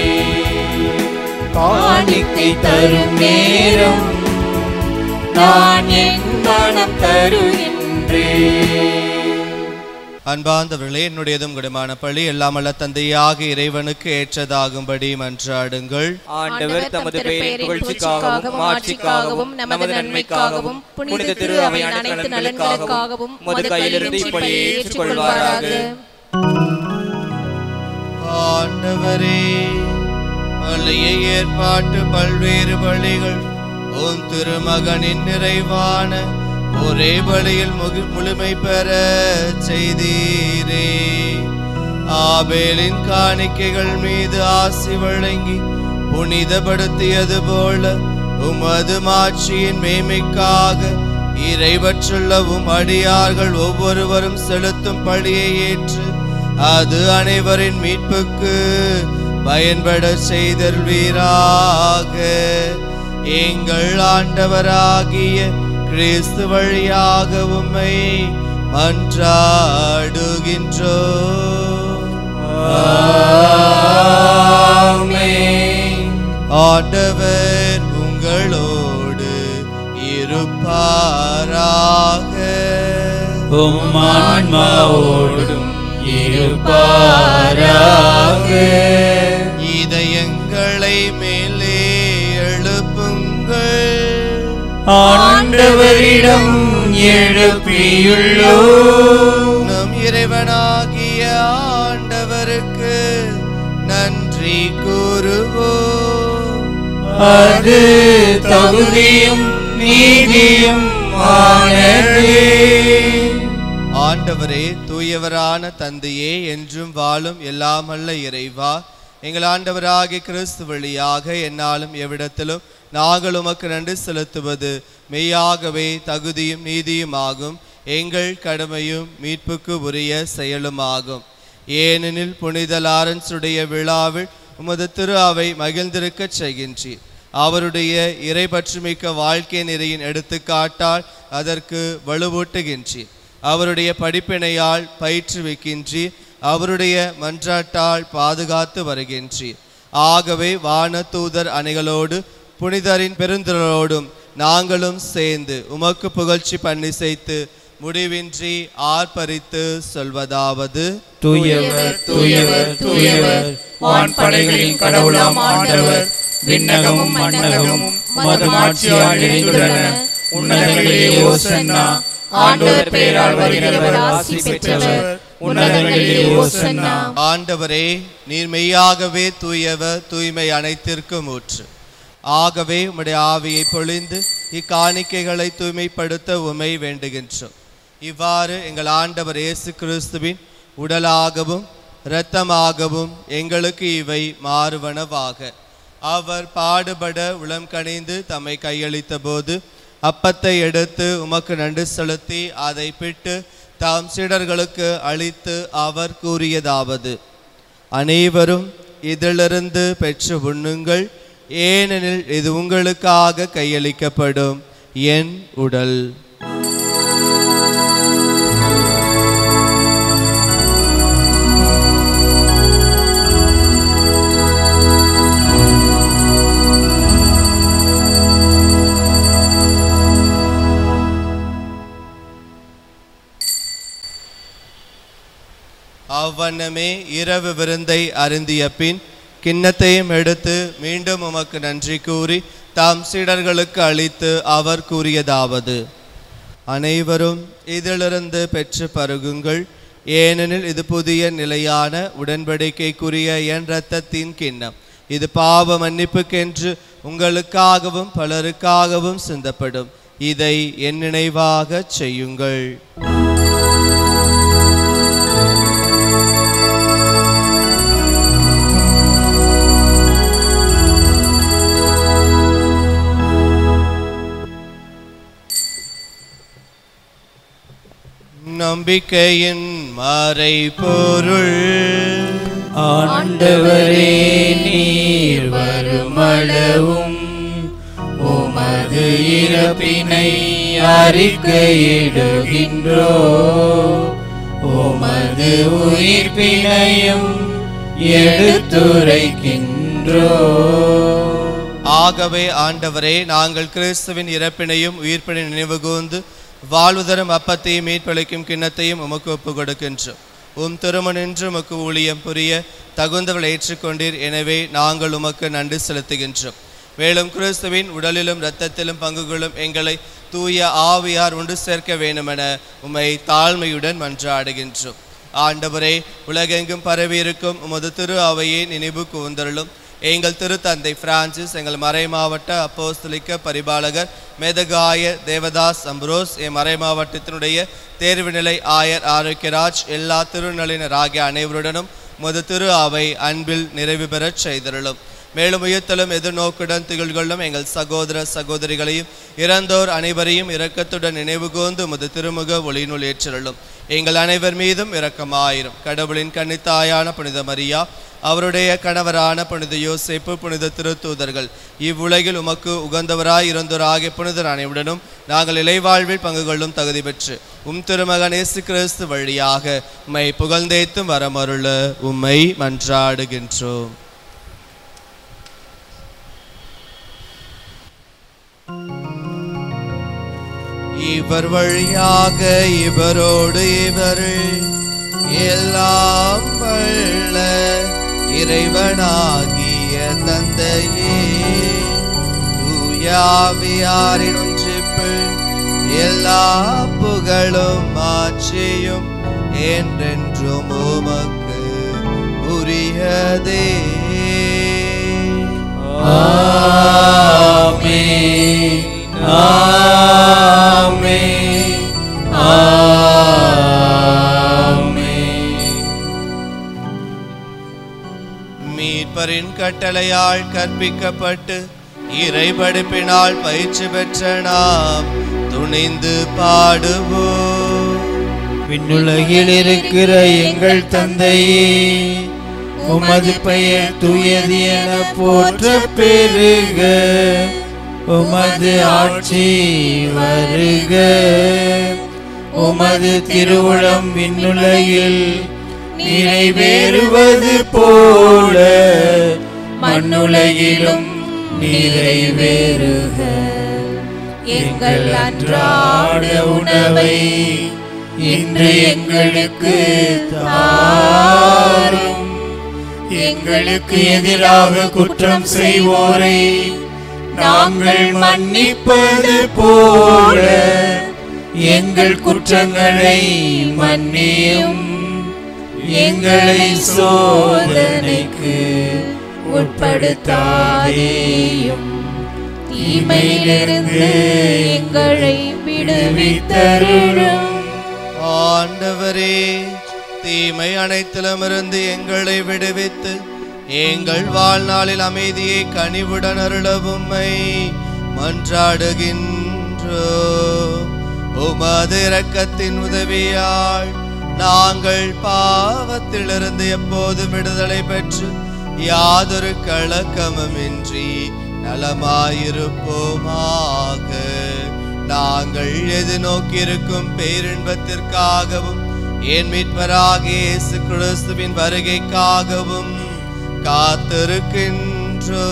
காணிக்கை தரும் நேரம் நான் என் மனம் தருகின்றேன். அன்பார்ந்தவர்களே, என்னுடையதும் குடமான பள்ளி எல்லாம் அல்ல தந்தையாக இறைவனுக்கு ஏற்றதாகும்படி மன்றாடுங்கள். ஆண்டவர் தமது பெயரின் புகழ்ச்சிக்காகவும் மாட்சிக்காகவும் நமது நன்மைக்காகவும் புனித திரு அவையின் அனைத்து நலன்களுக்காகவும் உமது கையிலிருந்து இப்பலியை ஏற்றுக்கொள்வாராக. ஆண்டவரே, பள்ளியை ஏற்பாட்டு பல்வேறு பலிகள் உன் திருமகனின் நிறைவான ஒரே பலியில் முழுமை பெற செய்தீரே. ஆபேலின் காணிக்கைகள் மீது ஆசி வழங்கி புனிதப்படுத்தியது போல உமது மாட்சியின் மேன்மைக்காக இறைவற்றுள்ளவும் அடியார்கள் ஒவ்வொருவரும் செலுத்தும் பலியை ஏற்று அது அனைவரின் மீட்புக்கு பயன்பட செய்தல்வீராக. எங்கள் ஆண்டவராகிய கிறிஸ்து வழியாக உம்மை மன்றாடுகின்றோம். ஆமென். ஆண்டவர் உங்களோடு இருப்பாராக. உம் ஆன்மாவோடும் இருப்பாராக. இதயங்களை மேலே எழுப்புங்கள். ஆண்டவரிடம் எழுப்பியுள்ளோம். நம் இறைவனாகிய ஆண்டவருக்கு நன்றி கூறுவோம். அது தகுதியும் நீதியும் ஆனதே. ஆண்டவரே, தூயவரான தந்தையே, என்றும் வாழும் எல்லாமல்ல இறைவா, எங்கள் ஆண்டவராகிய கிறிஸ்து வழியாக என்னாலும் எவ்விடத்திலும் நாங்கள் உமக்கு நன்றி செலுத்துவது மெய்யாகவே தகுதியும் நீதியும் ஆகும். எங்கள் கடமையும் மீட்புக்கு உரிய செயலுமாகும். ஏனெனில் புனித லாரன்ஸுடைய விழாவில் உமது திரு அவை மகிழ்ந்திருக்கச் செய்கின்றீர். அவருடைய இறைபற்றுமிக்க வாழ்க்கை நெறியின் எடுத்துக்காட்டால் அதற்கு வலுவூட்டுகின்றீர். அவருடைய படிப்பினையால் பயிற்றுவிக்கின்றீர். அவருடைய மன்றாட்டால் பாதுகாத்து வருகின்றீர். ஆகவே வான தூதர் அணிகளோடு புனிதரின் பெருந்திரளோடும் நாங்களும் சேர்ந்து உமக்கு புகழ்ச்சி பண்ணி செய்து முடிவின்றி ஆர்ப்பரித்து சொல்வதாவது: தூயவர் தூயவர் தூயவர், வான்படைகளின் கடவுளாம் ஆண்டவர், விண்ணகமும் மண்ணகமும் உமது ஆட்சியால் நிறைந்துள்ளன. உன்னதங்களிலே ஓசன்னா. ஆண்டவர் பெயரால் வருகிறவர் ஆசி பெற்றவர். உன்னதங்களிலே ஓசன்னா. ஆண்டவரே, நீர் மெய்யாகவே தூயவர், தூய்மை அனைத்திற்கும் ஊற்று. ஆகவே உம்முடைய ஆவியை பொழிந்து இக்காணிக்கைகளை தூய்மைப்படுத்த உமை வேண்டுகின்றோம். இவ்வாறு எங்கள் ஆண்டவர் இயேசு கிறிஸ்துவின் உடலாகவும் இரத்தமாகவும் எங்களுக்கு இவை மாறுவனவாக. அவர் பாடுபட உளம் கனிந்து தம்மை கையளித்த போது அப்பத்தை எடுத்து உமக்கு நன்றி செலுத்தி அதை பிட்டு தாம் சீடர்களுக்கு அளித்து அவர் கூறியதாவது: அனைவரும் இதிலிருந்து பெற்று உண்ணுங்கள், ஏனெனில் இது உங்களுக்காக கையளிக்கப்படும் என் உடல். அவ்வண்ணமே இரவு விருந்தை அருந்திய பின் கிண்ணத்தையும் எடுத்து மீண்டும் உமக்கு நன்றி கூறி தாம் சீடர்களுக்கு அளித்து அவர் கூறியதாவது: அனைவரும் இதிலிருந்து பெற்று பருகுங்கள், ஏனெனில் இது புதிய நிலையான உடன்படிக்கைக்குரிய என் இரத்தத்தின் கிண்ணம். இது பாவ மன்னிப்புக்கென்று உங்களுக்காகவும் பலருக்காகவும் சிந்தப்படும். இதை என் நினைவாக செய்யுங்கள். நம்பிக்கையின் மறைபொருள். ஆண்டவரே, நீர் வருமளவும் உமது இறப்பினை அறிக்கையிடுகின்றோ, உமது உயிர்ப்பினையும் எடுத்துரைக்கின்றோ. ஆகவே ஆண்டவரே, நாங்கள் கிறிஸ்துவின் இறப்பினையும் உயிர்ப்பினை நினைவு கூர்ந்து வாழ்வுதரும் அப்பத்தையும் மீட்பளிக்கும் கிண்ணத்தையும் உமக்கு ஒப்பு கொடுக்கின்றோம். உம் திருமணின்று உமக்கு ஊழியம் புரிய தகுந்தவள் ஏற்றுக்கொண்டீர். எனவே நாங்கள் உமக்கு நன்றி செலுத்துகின்றோம். மேலும் கிறிஸ்துவின் உடலிலும் இரத்தத்திலும் பங்குகளும் எங்களை தூய ஆவியார் ஒன்று சேர்க்க வேண்டுமென உம்மை தாழ்மையுடன் மன்றாடுகின்றோம். ஆண்டவரே, உலகெங்கும் பரவியிருக்கும் உமது திரு அவையை நினைவு கூர்ந்தருளும். எங்கள் திருத்தந்தை பிரான்சிஸ், எங்கள் மறை மாவட்ட அப்போஸ்தலிக்க பரிபாலகர் மேதகாய தேவதாஸ் அம்ப்ரோஸ், என் மறை மாவட்டத்தினுடைய தேர்வு நிலை ஆயர் ஆரோக்கியராஜ், எல்லா திருநளினர் ஆகிய அனைவருடனும் முது திரு அவை அன்பில் நிறைவு பெறச் செய்தருளும். மேலும் உயர்த்தலும் எதிர்நோக்குடன் திகழ்கொள்ளும் எங்கள் சகோதர சகோதரிகளையும் இறந்தோர் அனைவரையும் இரக்கத்துடன் நினைவு கூர்ந்து முது திருமுக ஒளியினுள் ஏற்றருளும். எங்கள் அனைவர் மீதும் இரக்கமாயிரும். கடவுளின் கன்னித்தாயான புனித மரியா, அவருடைய கணவரான புனித யோசேப்பு, புனித திருத்தூதர்கள், இவ்வுலகில் உமக்கு உகந்தவராய் இருந்தோர் ஆகிய புனிதர் அனைவருடனும் நாங்கள் இலைவாழ்வில் பங்கு கொள்ளும் தகுதி பெற்று உம் திருமகன் இயேசு கிறிஸ்து வழியாக உம்மை புகழ்ந்தேத்தும் வரமருள உம்மை மன்றாடுகின்றோம். இவர் வழியாக இவரோடு இவரில் எல்லாம் வல்ல இறைவனாகிய தந்தையே, தூயாவியாரின் ஒன்றிப்பில் எல்லா புகழும் ஆட்சியும் என்றென்றும் உமக்கு உரியதே. ஆமென், ஆமென், ஆமென். மீட்பரின் கட்டளையால் கற்பிக்கப்பட்டு இறைபடிப்பினால் பயிற்சி பெற்ற நாம் துணிந்து பாடுவோம். விண்ணுலகில் இருக்கிற எங்கள் தந்தையே, உமது பெயர் தூயது என போற்ற பெருக. உமது ஆட்சி வருக. உமது திருவுளம் விண்ணுலகில் நிறைவேறுவது போல மண்ணுலகிலும் நிறைவேறுக. எங்கள் அன்றாட உணவை இன்று எங்களுக்கு தாரும். எங்களுக்கு எதிராக குற்றம் செய்வோரை நாங்கள் மன்னிப்பது போல எங்கள் குற்றங்களை மன்னியும். எங்களை சோதனைக்கு உட்படுத்தாதேயும், தீமையிலிருந்து எங்களை விடுவித்தருளும். ஆண்டவரே, தீமை அனைத்திலுமிருந்து எங்களை விடுவித்து எங்கள் வாழ்நாளில் அமைதியை கனிவுடன் அருளவும்மை மன்றாடுகின்றோ. உமது இரக்கத்தின் உதவியால் நாங்கள் பாவத்திலிருந்து எப்போதும் விடுதலை பெற்று யாதொரு கலக்கமுமின்றி நலமாயிருப்போமாக. நாங்கள் எது நோக்கியிருக்கும் பேரின்பத்திற்காகவும் என் மீட்பராகிய இயேசு கிறிஸ்துவின் வருகைக்காகவும் காத்திருக்கின்றோ.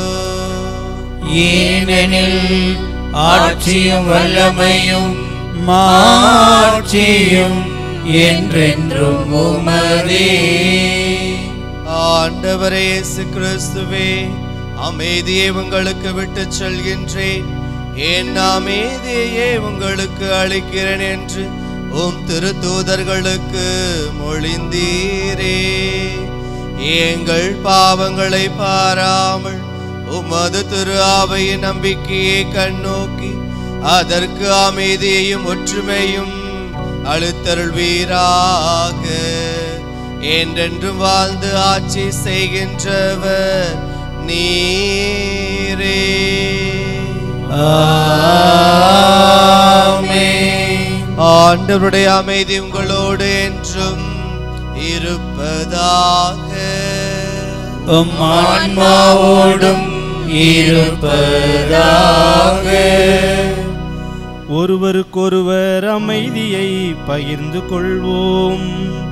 ஏனெனில் ஆட்சியும் வல்லமையும் மாட்சியும் என்றென்றும் உமதே. ஆண்டவரே இயேசு கிறிஸ்துவே, அமைதியை உங்களுக்கு விட்டு செல்கின்றேன், என் அமைதியையே உங்களுக்கு அளிக்கிறேன் என்று உம் திருத்தூதர்களுக்கு மொழிந்தீரே. எங்கள் பாவங்களை பாராமல் உமது திரு அவையின் நம்பிக்கையை கண்ணோக்கி அதற்கு அமைதியையும் ஒற்றுமையும் அளித்தருள்வீராக. என்றென்றும் வாழ்ந்து ஆட்சி செய்கின்றவர் நீரே. ஆமென். ஆண்டவருடைய அமைதி உங்களோடு என்றும் இருப்பதாக. உம் ஆன்மாவோடும் இருப்பதாக. ஒருவருக்கொருவர் அமைதியை பகிர்ந்து கொள்வோம்.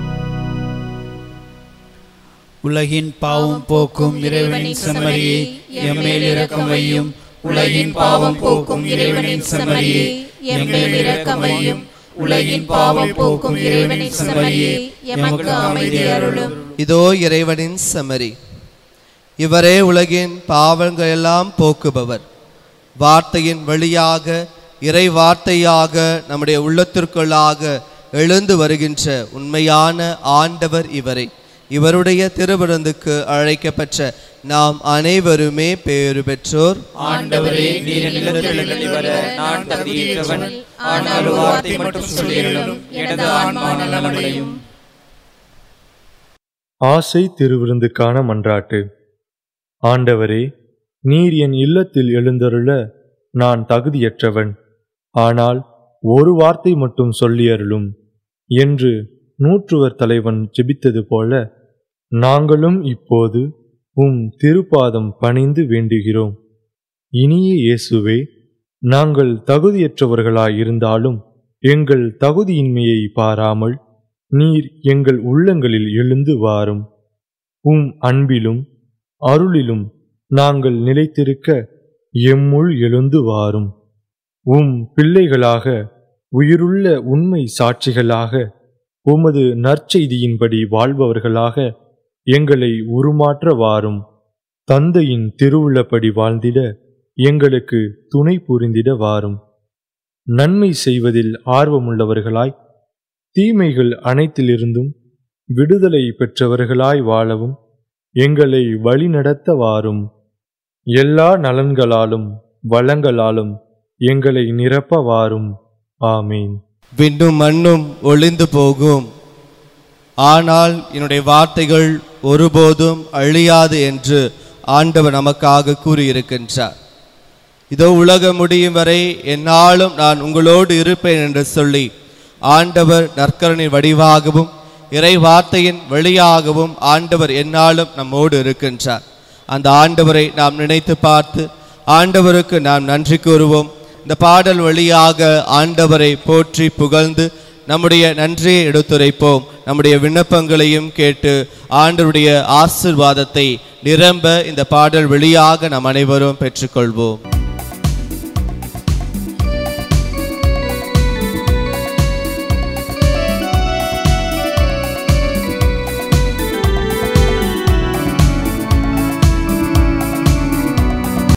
உலகின் பாவம் போக்கும் இறைவனின் செம்மறியே, எம்மேல் இரக்கம் வையும். உலகின் பாவம் போக்கும் இறைவனின் செம்மறியே, எம்மேல் இரக்கம் வையும். உலகின் பாவம் போக்கும் இறைவனின் செம்மறியே, எமக்கு அமைதி அருளும். இதோ இறைவனின் செம்மறி, இவரே உலகின் பாவங்கள் எல்லாம் போக்குபவர். வார்த்தையின் வழியாக, இறை வார்த்தையாக நம்முடைய உள்ளத்திற்குள்ளாக எழுந்து வருகின்ற உண்மையான ஆண்டவர் இவரே. இவருடைய திருவிருந்துக்கு அழைக்கப்பெற்ற நாம் அனைவருமே பேறு பெற்றோர். ஆண்டவரே, நீர் நிலத்தில் வர நான் தகுதியற்றவன், ஆனால் ஒரு வார்த்தை மட்டும் சொல்லியருளும், எனது ஆன்மா நலமடையும். ஆசை திருவிருந்துக்கான மன்றாட்டு. ஆண்டவரே, நீர் என் இல்லத்தில் எழுந்தருள நான் தகுதியற்றவன், ஆனால் ஒரு வார்த்தை மட்டும் சொல்லியருளும் என்று நூற்றுவர் தலைவன் ஜெபித்தது போல நாங்களும் இப்போது உம் திருப்பாதம் பணிந்து வேண்டுகிறோம். இனிய இயேசுவே, நாங்கள் தகுதியற்றவர்களாயிருந்தாலும் எங்கள் தகுதியின்மையை பாராமல் நீர் எங்கள் உள்ளங்களில் எழுந்து வாரும். உம் அன்பிலும் அருளிலும் நாங்கள் நிலைத்திருக்க எம்முள் எழுந்து வாரும். உம் பிள்ளைகளாக, உயிருள்ள உண்மை சாட்சிகளாக, உமது நற்செய்தியின்படி வாழ்பவர்களாக எங்களை உருமாற்ற வாரும். தந்தையின் திருவுள்ளப்படி வாழ்ந்திட எங்களுக்கு துணை புரிந்திட வாரும். நன்மை செய்வதில் ஆர்வமுள்ளவர்களாய், தீமைகள் அனைத்திலிருந்தும் விடுதலை பெற்றவர்களாய் வாழவும் எங்களை வழிநடத்த வாரும். எல்லா நலன்களாலும் வளங்களாலும் எங்களை நிரப்ப வாரும். ஆமீன். விண்ணும் மண்ணும் ஒளிந்து போகும், ஆனால் என்னுடைய வார்த்தைகள் ஒருபோதும் அழியாது என்று ஆண்டவர் நமக்காக கூறியிருக்கின்றார். இதோ உலகம் முடியும் வரை எந்நாளும் நான் உங்களோடு இருப்பேன் என்று சொல்லி ஆண்டவர் நற்கருணை வடிவாகவும் இறை வார்த்தையின் வழியாகவும் ஆண்டவர் எந்நாளும் நம்மோடு இருக்கின்றார். அந்த ஆண்டவரை நாம் நினைத்து பார்த்து ஆண்டவருக்கு நாம் நன்றி கூறுவோம். இந்த பாடல் வழியாக ஆண்டவரை போற்றி புகழ்ந்து நம்முடைய நன்றியை எடுத்துரைப்போம். நம்முடைய விண்ணப்பங்களையும் கேட்டு ஆண்டவருடைய ஆசீர்வாதத்தை நிரம்ப இந்த பாடல் வழியாக நாம் அனைவரும் பெற்றுக்கொள்வோம்.